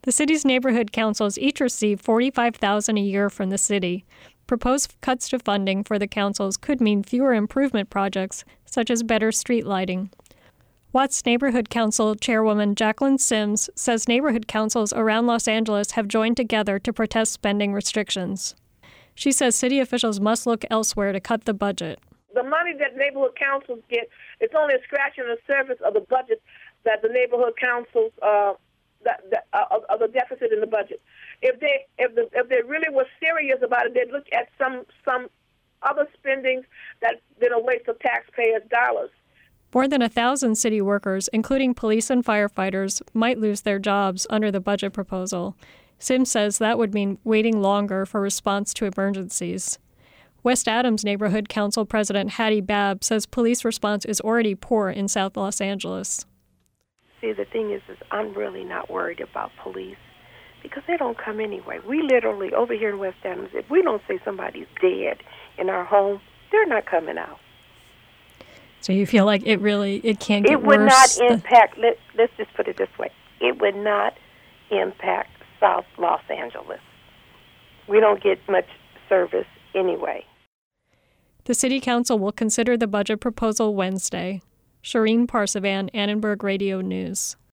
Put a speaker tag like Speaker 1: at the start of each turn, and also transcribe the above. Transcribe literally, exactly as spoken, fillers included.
Speaker 1: The city's neighborhood councils each receive forty-five thousand dollars a year from the city. Proposed cuts to funding for the councils could mean fewer improvement projects, such as better street lighting. Watts Neighborhood Council Chairwoman Jacqueline Sims says neighborhood councils around Los Angeles have joined together to protest spending restrictions. She says city officials must look elsewhere to cut the budget.
Speaker 2: The money that neighborhood councils get, it's only a scratching the surface of the budget that the neighborhood councils, uh, that, that, uh, of, of the deficit in the budget. If they if the, if they really were serious about it, they'd look at some some other spendings that's been a waste of taxpayers' dollars.
Speaker 1: More than a thousand city workers, including police and firefighters, might lose their jobs under the budget proposal. Sims says that would mean waiting longer for response to emergencies. West Adams Neighborhood Council President Hattie Babb says police response is already poor in South Los Angeles.
Speaker 3: See, the thing is, is I'm really not worried about police because they don't come anyway. We literally, over here in West Adams, if we don't say somebody's dead in our home, they're not coming out.
Speaker 1: So you feel like it really, it can't get
Speaker 3: worse? It would
Speaker 1: worse.
Speaker 3: not impact, let, let's just put it this way, it would not impact South Los Angeles. We don't get much service anyway.
Speaker 1: The City Council will consider the budget proposal Wednesday. Shireen Parsivan, Annenberg Radio News.